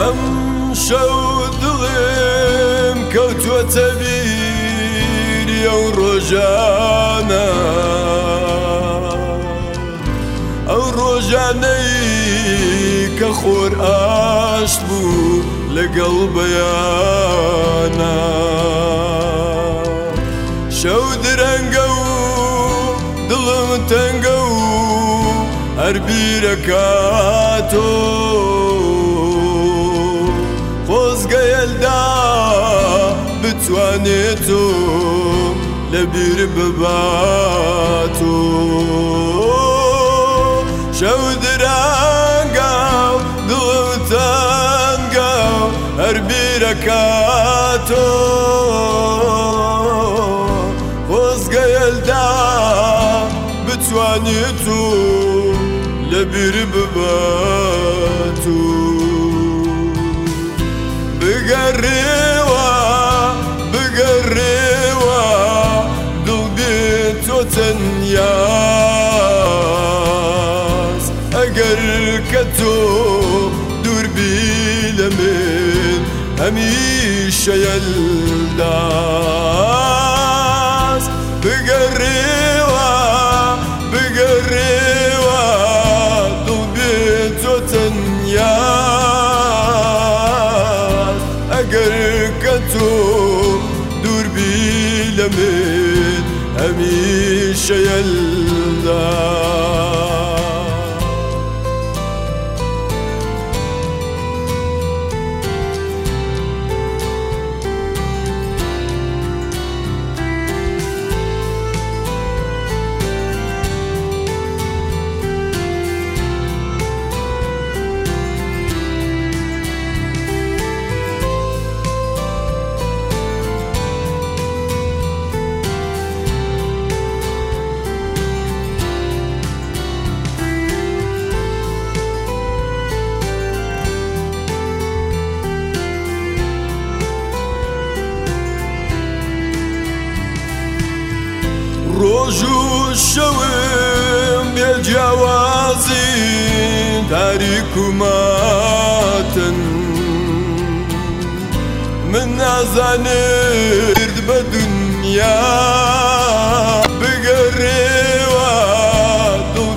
ئەم شەو دڵێم کەوتووەتە بیری ئەو ڕۆژانە، ئەو ڕۆژانەی کە خۆر ئاشت بوو لەگەڵ بەیانە. شەو درەنگە و دڵم تەنگە و هەر بیرەکاتۆ، خۆزگەیەلدا بتوانێتۆ لەبیر بباتۆ. شەو درەنگە و دڵم تەنگە و هەر بیرەکاتۆ، خۆزگەیەلدا بتوانێتۆ لەبیر بباتۆ. بگەڕێوە بگەڕێوە دڵ بێت تۆ تەنیاز، ئەگەر کە تۆ دووربی لە من هەمیشە یەلداز. بگەڕێوە بگەڕێوە دڵ بێت تۆ تەنیاز، ئەگەر کە تۆ دووربی لە من هەمیشە یەلداز. ڕۆژ و شەوم بێجیاوازین تاریک و ماتن، من نازانرد بە دونیا